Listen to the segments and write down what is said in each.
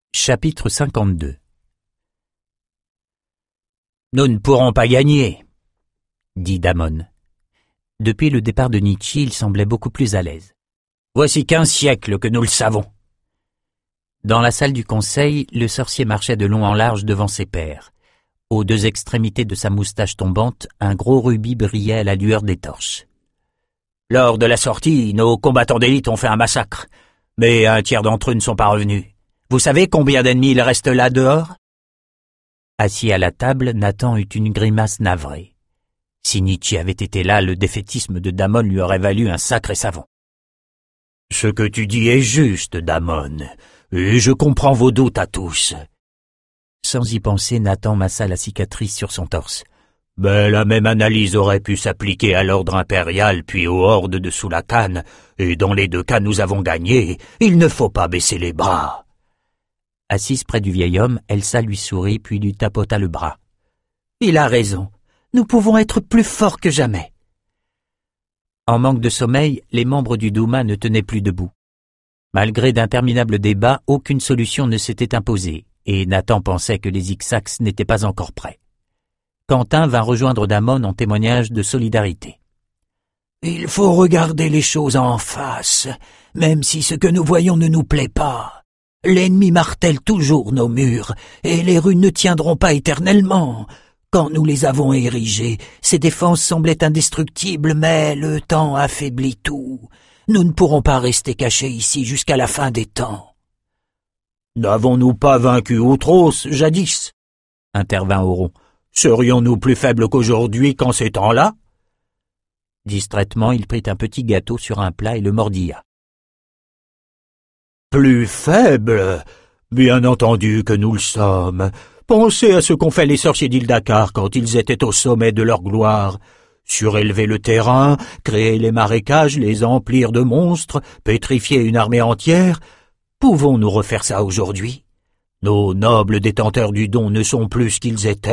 Chapitre 52. Nous ne pourrons pas gagner, dit Damon. Depuis le départ de Nietzsche, il semblait beaucoup plus à l'aise. Voici 15 siècles que nous le savons. Dans la salle du conseil, le sorcier marchait de long en large devant ses pairs. Aux deux extrémités de sa moustache tombante, un gros rubis brillait à la lueur des torches. Lors de la sortie, nos combattants d'élite ont fait un massacre, mais un tiers d'entre eux ne sont pas revenus. Vous savez combien d'ennemis il reste là dehors? Assis à la table, Nathan eut une grimace navrée. Si Nietzsche avait été là, le défaitisme de Damon lui aurait valu un sacré savon. « Ce que tu dis est juste, Damon, et je comprends vos doutes à tous. » Sans y penser, Nathan massa la cicatrice sur son torse. « Mais la même analyse aurait pu s'appliquer à l'ordre impérial puis aux hordes de Soulakan, et dans les deux cas nous avons gagné, il ne faut pas baisser les bras. » Assise près du vieil homme, Elsa lui sourit puis lui tapota le bras. « Il a raison, nous pouvons être plus forts que jamais. » En manque de sommeil, les membres du Douma ne tenaient plus debout. Malgré d'interminables débats, aucune solution ne s'était imposée, et Nathan pensait que les Ixax n'étaient pas encore prêts. Quentin vint rejoindre Damon en témoignage de solidarité. « Il faut regarder les choses en face, même si ce que nous voyons ne nous plaît pas. L'ennemi martèle toujours nos murs, et les rues ne tiendront pas éternellement. Quand nous les avons érigées, ces défenses semblaient indestructibles, mais le temps affaiblit tout. Nous ne pourrons pas rester cachés ici jusqu'à la fin des temps. »« N'avons-nous pas vaincu Outros, jadis ?» intervint Auron. « Serions-nous plus faibles qu'aujourd'hui qu'en ces temps-là ?» Distraitement, il prit un petit gâteau sur un plat et le mordilla. « Plus faibles? Bien entendu que nous le sommes. Pensez à ce qu'ont fait les sorciers d'Ildakar quand ils étaient au sommet de leur gloire. Surélever le terrain, créer les marécages, les emplir de monstres, pétrifier une armée entière. Pouvons-nous refaire ça aujourd'hui? Nos nobles détenteurs du don ne sont plus ce qu'ils étaient. »«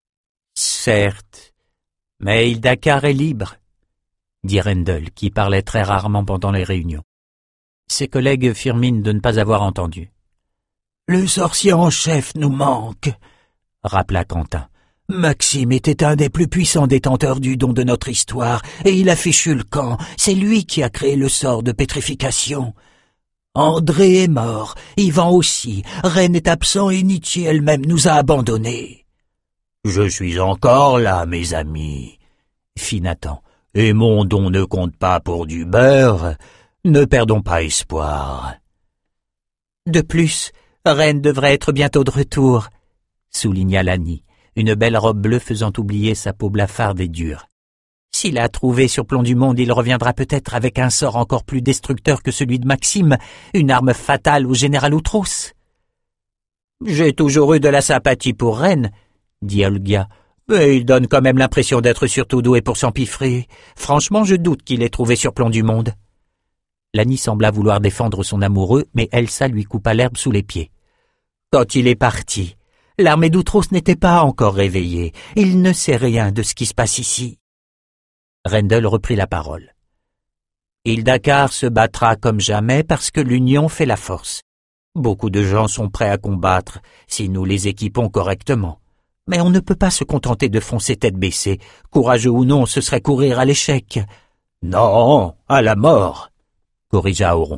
Certes, mais Ildakar est libre, » dit Rendel, qui parlait très rarement pendant les réunions. Ses collègues firent mine de ne pas avoir entendu. « Le sorcier en chef nous manque, » rappela Quentin. « Maxime était un des plus puissants détenteurs du don de notre histoire, et il a fichu le camp. C'est lui qui a créé le sort de pétrification. André est mort, Ivan aussi, Rennes est absent et Nietzsche elle-même nous a abandonnés. »« Je suis encore là, mes amis, » fit Nathan, « et mon don ne compte pas pour du beurre. Ne perdons pas espoir. » De plus, Rennes devrait être bientôt de retour, souligna Lani, une belle robe bleue faisant oublier sa peau blafarde et dure. S'il a trouvé sur Plomb du Monde, il reviendra peut-être avec un sort encore plus destructeur que celui de Maxime, une arme fatale au général Outros. J'ai toujours eu de la sympathie pour Rennes, dit Olga, mais il donne quand même l'impression d'être surtout doué pour s'empiffrer. Franchement, je doute qu'il ait trouvé sur Plomb du Monde. Lani sembla vouloir défendre son amoureux, mais Elsa lui coupa l'herbe sous les pieds. Quand il est parti, l'armée d'Outros n'était pas encore réveillée. Il ne sait rien de ce qui se passe ici. Rendel reprit la parole. Ildakar se battra comme jamais parce que l'union fait la force. Beaucoup de gens sont prêts à combattre si nous les équipons correctement. Mais on ne peut pas se contenter de foncer tête baissée. Courageux ou non, ce serait courir à l'échec. Non, à la mort, corrigea Auron.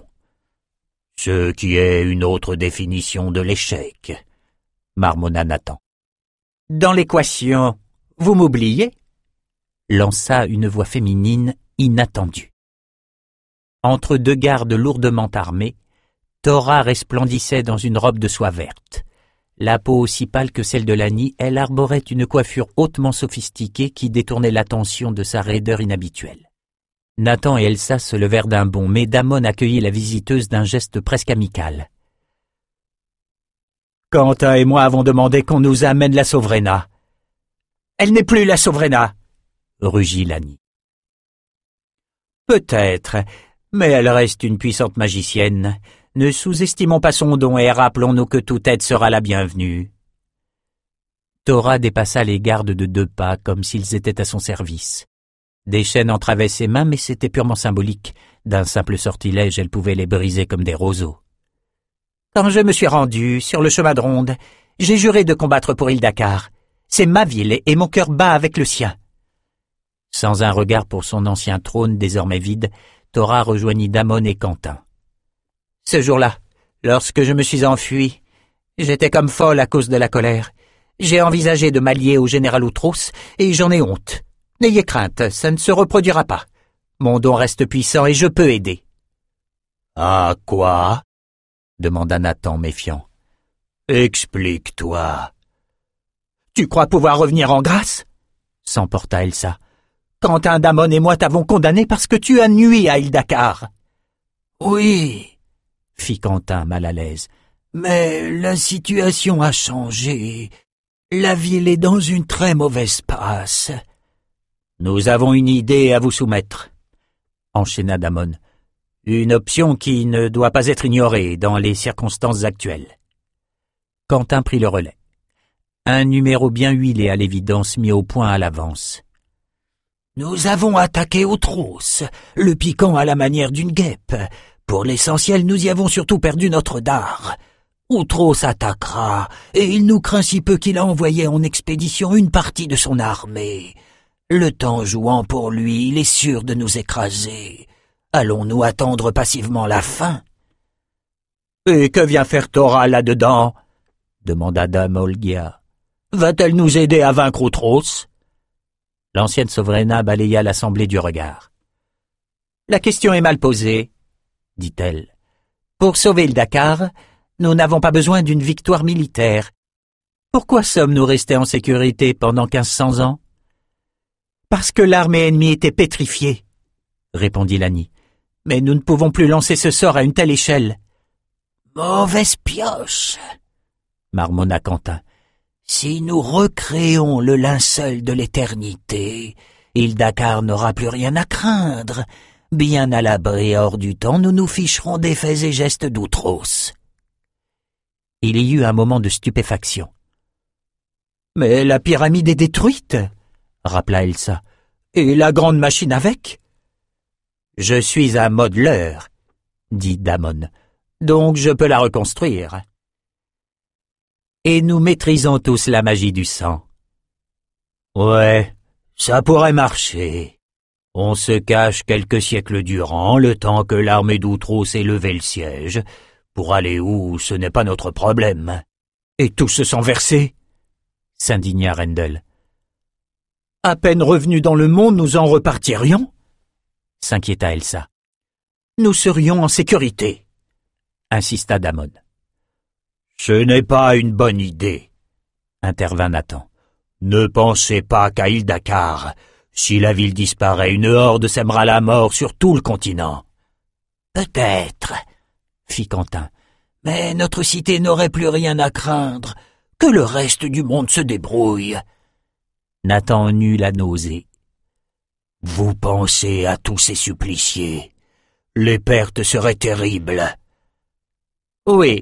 Ce qui est une autre définition de l'échec, marmonna Nathan. Dans l'équation, vous m'oubliez? Lança une voix féminine inattendue. Entre deux gardes lourdement armés, Thora resplendissait dans une robe de soie verte. La peau aussi pâle que celle de Lani, elle arborait une coiffure hautement sophistiquée qui détournait l'attention de sa raideur inhabituelle. Nathan et Elsa se levèrent d'un bond, mais Damon accueillit la visiteuse d'un geste presque amical. « Quentin et moi avons demandé qu'on nous amène la Sovrena. »« Elle n'est plus la Sovrena !» rugit Lani. « Peut-être, mais elle reste une puissante magicienne. Ne sous-estimons pas son don et rappelons-nous que toute aide sera la bienvenue. » Thora dépassa les gardes de 2 pas comme s'ils étaient à son service. Des chaînes entravaient ses mains, mais c'était purement symbolique. D'un simple sortilège, elle pouvait les briser comme des roseaux. Quand je me suis rendu sur le chemin de ronde, j'ai juré de combattre pour Hildakar. C'est ma ville et mon cœur bat avec le sien. » Sans un regard pour son ancien trône désormais vide, Thora rejoignit Damon et Quentin. « Ce jour-là, lorsque je me suis enfui, j'étais comme folle à cause de la colère. J'ai envisagé de m'allier au général Outros et j'en ai honte. N'ayez crainte, ça ne se reproduira pas. Mon don reste puissant et je peux aider. »« Ah, quoi ?» demanda Nathan méfiant. « Explique-toi. » »« Tu crois pouvoir revenir en grâce ?» s'emporta Elsa. « Quentin, Damon et moi t'avons condamné parce que tu as nui à Hildakar. »« Oui, » fit Quentin mal à l'aise. « mais la situation a changé. La ville est dans une très mauvaise passe. »« Nous avons une idée à vous soumettre, » enchaîna Damon. « Une option qui ne doit pas être ignorée dans les circonstances actuelles. » Quentin prit le relais. Un numéro bien huilé à l'évidence mis au point à l'avance. « Nous avons attaqué Outros, le piquant à la manière d'une guêpe. Pour l'essentiel, nous y avons surtout perdu notre dard. Outros attaquera, et il nous craint si peu qu'il a envoyé en expédition une partie de son armée. Le temps jouant pour lui, il est sûr de nous écraser. Allons-nous attendre passivement la fin? »« Et que vient faire Thora là-dedans ?» demanda Dame Olgia. « Va-t-elle nous aider à vaincre Outros ?» L'ancienne souveraine balaya l'assemblée du regard. « La question est mal posée, » dit-elle. « Pour sauver Hildakar, nous n'avons pas besoin d'une victoire militaire. Pourquoi sommes-nous restés en sécurité pendant 1500 ans ? » « Parce que l'armée ennemie était pétrifiée, » répondit Lani. « Mais nous ne pouvons plus lancer ce sort à une telle échelle. »« Mauvaise pioche, » marmonna Quentin. « Si nous recréons le linceul de l'éternité, Hildakar n'aura plus rien à craindre. Bien à l'abri hors du temps, nous nous ficherons des faits et gestes d'Outros. » Il y eut un moment de stupéfaction. « Mais la pyramide est détruite, » rappela Elsa. « Et la grande machine avec ?»« Je suis un modeleur, » dit Damon, « donc je peux la reconstruire. » « Et nous maîtrisons tous la magie du sang. »« Ouais, ça pourrait marcher. On se cache quelques siècles durant, le temps que l'armée d'Outros ait levé le siège. Pour aller où, ce n'est pas notre problème. »« Et tout se sang versé ?» s'indigna Rendel. « À peine revenus dans le monde, nous en repartirions ?» s'inquiéta Elsa. « Nous serions en sécurité, » insista Damon. « Ce n'est pas une bonne idée, » intervint Nathan. « Ne pensez pas qu'à Hildakar. Si la ville disparaît, une horde sèmera la mort sur tout le continent. »« Peut-être, » fit Quentin, « mais notre cité n'aurait plus rien à craindre. Que le reste du monde se débrouille. » Nathan eut la nausée. « Vous pensez à tous ces suppliciés. Les pertes seraient terribles. »« Oui, »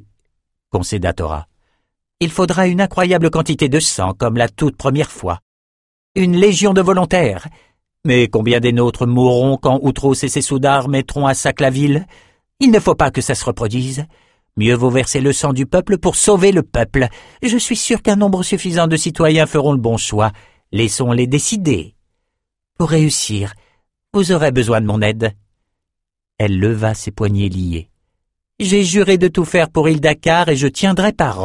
concéda Thora. « Il faudra une incroyable quantité de sang, comme la toute première fois. Une légion de volontaires. Mais combien des nôtres mourront quand Outros et ses soudards mettront à sac la ville? Il ne faut pas que ça se reproduise. Mieux vaut verser le sang du peuple pour sauver le peuple. Je suis sûr qu'un nombre suffisant de citoyens feront le bon choix. Laissons-les décider. Pour réussir, vous aurez besoin de mon aide. » Elle leva ses poignets liés. « J'ai juré de tout faire pour Hildakar et je tiendrai parole. »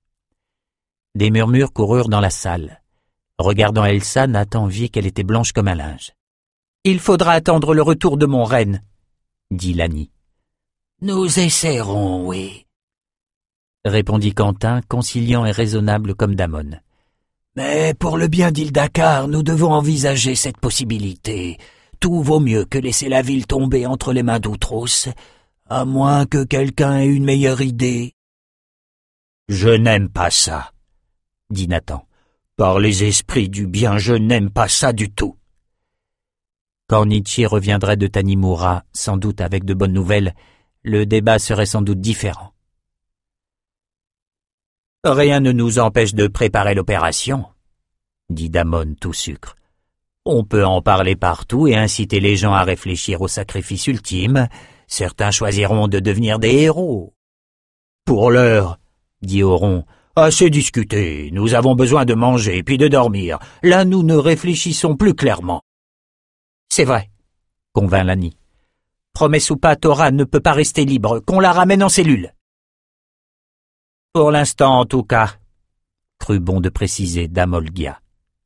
Des murmures coururent dans la salle. Regardant Elsa, Nathan vit qu'elle était blanche comme un linge. « Il faudra attendre le retour de mon reine, » dit Lani. « Nous essaierons, oui, » répondit Quentin, conciliant et raisonnable comme Damon. « Mais pour le bien d'Hildakar, nous devons envisager cette possibilité. Tout vaut mieux que laisser la ville tomber entre les mains d'Outros, à moins que quelqu'un ait une meilleure idée. »« Je n'aime pas ça, » dit Nathan. « Par les esprits du bien, je n'aime pas ça du tout. » Quand Nietzsche reviendrait de Tanimura, sans doute avec de bonnes nouvelles, le débat serait sans doute différent. « Rien ne nous empêche de préparer l'opération, » dit Damon tout sucre. « On peut en parler partout et inciter les gens à réfléchir au sacrifice ultime. Certains choisiront de devenir des héros. » Pour l'heure, dit Oron, assez discuté, nous avons besoin de manger puis de dormir. Là, nous ne réfléchissons plus clairement. C'est vrai, convint Lani. Promesse ou pas, Thora ne peut pas rester libre, qu'on la ramène en cellule. Pour l'instant, en tout cas, crut bon de préciser Dame Olgia.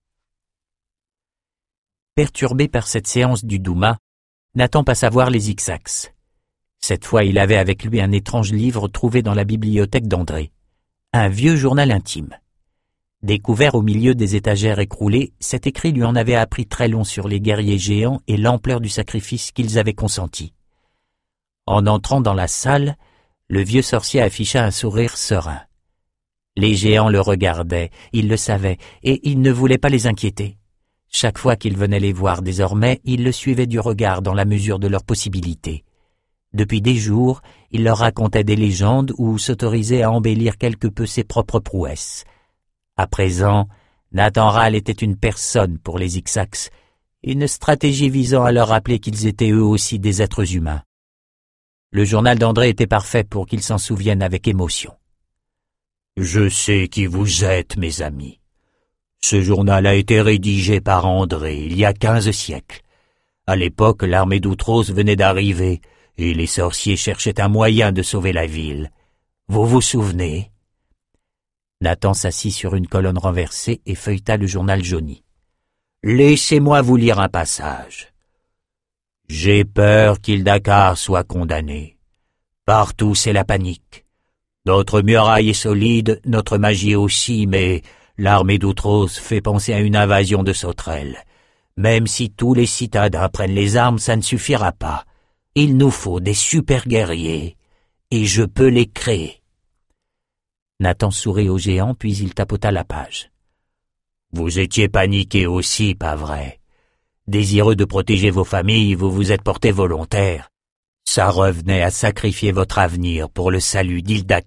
Perturbé par cette séance du Douma, Nathan passa voir les Ixax. Cette fois, il avait avec lui un étrange livre trouvé dans la bibliothèque d'André. Un vieux journal intime. Découvert au milieu des étagères écroulées, cet écrit lui en avait appris très long sur les guerriers géants et l'ampleur du sacrifice qu'ils avaient consenti. En entrant dans la salle, le vieux sorcier afficha un sourire serein. Les géants le regardaient, ils le savaient, et il ne voulait pas les inquiéter. Chaque fois qu'il venait les voir désormais, il le suivait du regard dans la mesure de leurs possibilités. Depuis des jours, il leur racontait des légendes ou s'autorisait à embellir quelque peu ses propres prouesses. À présent, Nathan Râle était une personne pour les Ixax, une stratégie visant à leur rappeler qu'ils étaient eux aussi des êtres humains. Le journal d'André était parfait pour qu'ils s'en souviennent avec émotion. « Je sais qui vous êtes, mes amis. Ce journal a été rédigé par André il y a 15 siècles. À l'époque, l'armée d'Outros venait d'arriver, et les sorciers cherchaient un moyen de sauver la ville. Vous vous souvenez ?» Nathan s'assit sur une colonne renversée et feuilleta le journal jauni. « Laissez-moi vous lire un passage. J'ai peur qu'Hildakar soit condamné. Partout c'est la panique. Notre muraille est solide, notre magie aussi, mais l'armée d'Outros fait penser à une invasion de sauterelles. Même si tous les citadins prennent les armes, ça ne suffira pas. Il nous faut des super guerriers, et je peux les créer. » Nathan sourit au géant, puis il tapota la page. « Vous étiez paniqués aussi, pas vrai? Désireux de protéger vos familles, vous vous êtes portés volontaires. Ça revenait à sacrifier votre avenir pour le salut d'Hildakar. »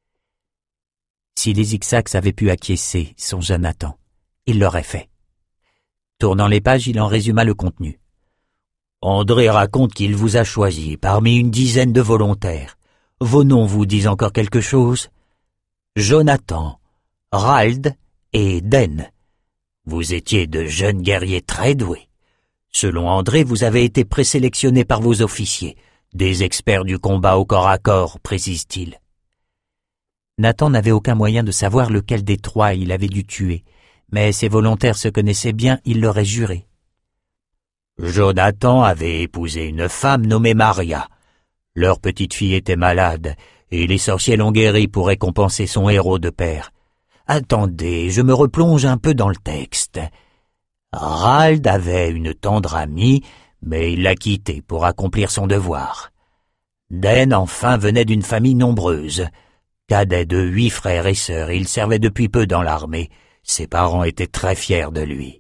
Si les Ixax avaient pu acquiescer, songea Nathan, il l'aurait fait. Tournant les pages, il en résuma le contenu. André raconte qu'il vous a choisi parmi une dizaine de volontaires. Vos noms vous disent encore quelque chose? Jonathan, Rald et Den. Vous étiez de jeunes guerriers très doués. Selon André, vous avez été présélectionnés par vos officiers, des experts du combat au corps à corps, précise-t-il. Nathan n'avait aucun moyen de savoir lequel des trois il avait dû tuer, mais ses volontaires se connaissaient bien, il l'aurait juré. Jonathan avait épousé une femme nommée Maria. Leur petite fille était malade, et les sorciers l'ont guérie pour récompenser son héros de père. Attendez, je me replonge un peu dans le texte. Rald avait une tendre amie, mais il l'a quittée pour accomplir son devoir. Den, enfin, venait d'une famille nombreuse. Cadet de 8 frères et sœurs, il servait depuis peu dans l'armée. Ses parents étaient très fiers de lui.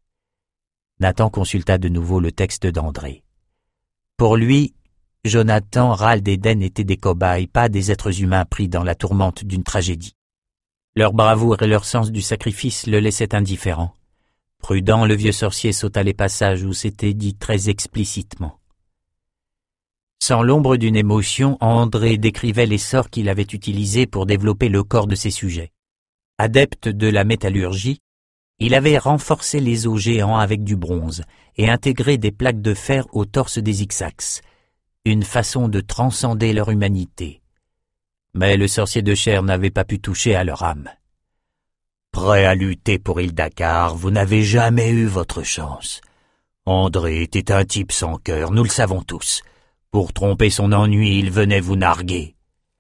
Nathan consulta de nouveau le texte d'André. Pour lui, Jonathan, Rald et Den étaient des cobayes, pas des êtres humains pris dans la tourmente d'une tragédie. Leur bravoure et leur sens du sacrifice le laissaient indifférent. Prudent, le vieux sorcier sauta les passages où c'était dit très explicitement. Sans l'ombre d'une émotion, André décrivait les sorts qu'il avait utilisés pour développer le corps de ses sujets. Adepte de la métallurgie, il avait renforcé les os géants avec du bronze et intégré des plaques de fer au torse des Ixax, une façon de transcender leur humanité. Mais le sorcier de chair n'avait pas pu toucher à leur âme. Prêt à lutter pour Hildakar, vous n'avez jamais eu votre chance. André était un type sans cœur, nous le savons tous. Pour tromper son ennui, il venait vous narguer.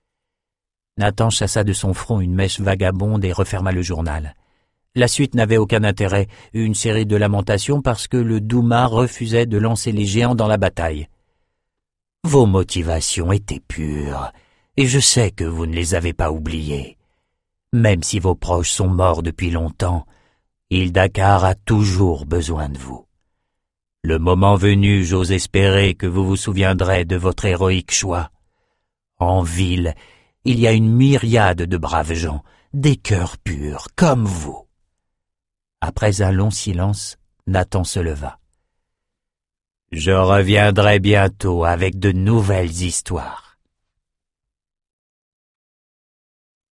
Nathan chassa de son front une mèche vagabonde et referma le journal. La suite n'avait aucun intérêt, une série de lamentations parce que le Douma refusait de lancer les géants dans la bataille. Vos motivations étaient pures, et je sais que vous ne les avez pas oubliées. Même si vos proches sont morts depuis longtemps, Hildakar a toujours besoin de vous. Le moment venu, j'ose espérer que vous vous souviendrez de votre héroïque choix. En ville, il y a une myriade de braves gens, des cœurs purs, comme vous. Après un long silence, Nathan se leva. Je reviendrai bientôt avec de nouvelles histoires.